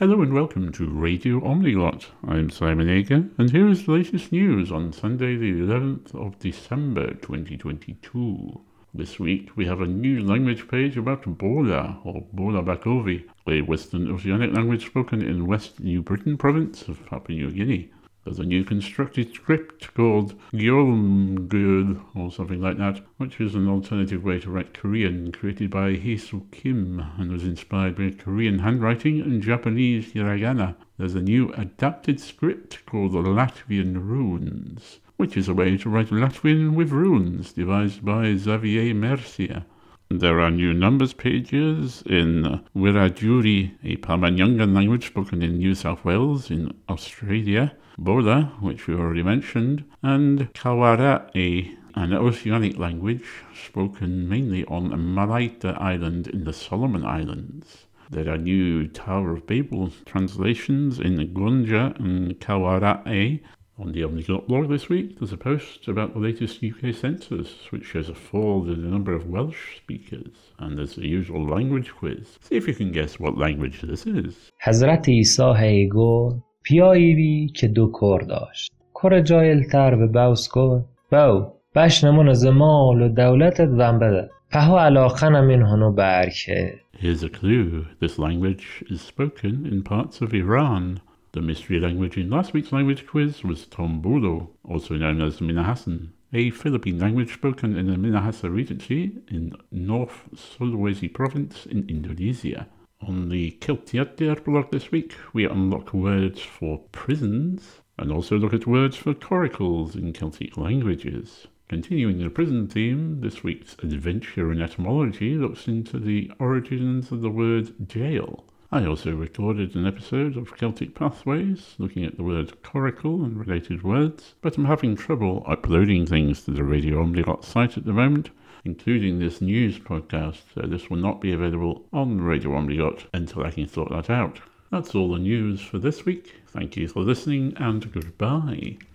Hello and welcome to Radio Omniglot. I'm Simon Ager, and here is the latest news on Sunday the 11th of December 2022. This week we have a new language page about Bola, or Bola Bakovi, a Western Oceanic language spoken in West New Britain province of Papua New Guinea. There's a new constructed script called Gyeolmgul, or something like that, which is an alternative way to write Korean, created by Haesoo Kim, and was inspired by Korean handwriting and Japanese hiragana. There's a new adapted script called the Latvian Runes, which is a way to write Latvian with runes, devised by Xavier Mercier. There are new numbers pages in Wiradjuri, a Pama-Nyungan language spoken in New South Wales in Australia, Bola, which we already mentioned, and Kawara'e, an Oceanic language spoken mainly on Malaita Island in the Solomon Islands. There are new Tower of Babel translations in Gunja and Kawara'e. On the Omniglot blog this week, there's a post about the latest UK census, which shows a fall in the number of Welsh speakers, and there's the usual language quiz. See if you can guess what language this is. حضرت عیسی هیگو پیایی بی که دو کر داشت کر جایل تر به بوس کن بو بش نمون زمال و دولتت وم بده پهو علاقه من هنو برکه. Here's a clue. This language is spoken in parts of Iran. The mystery language in last week's language quiz was Tombulo, also known as Minahasan, a Philippine language spoken in the Minahasa Regency in North Sulawesi province in Indonesia. On the Kiltiatir blog this week, we unlock words for prisons and also look at words for coracles in Celtic languages. Continuing the prison theme, this week's Adventure in Etymology looks into the origins of the word jail. I also recorded an episode of Celtic Pathways, looking at the word coracle and related words, but I'm having trouble uploading things to the Radio Omniglot site at the moment, including this news podcast, so this will not be available on Radio Omniglot until I can sort that out. That's all the news for this week. Thank you for listening, and goodbye.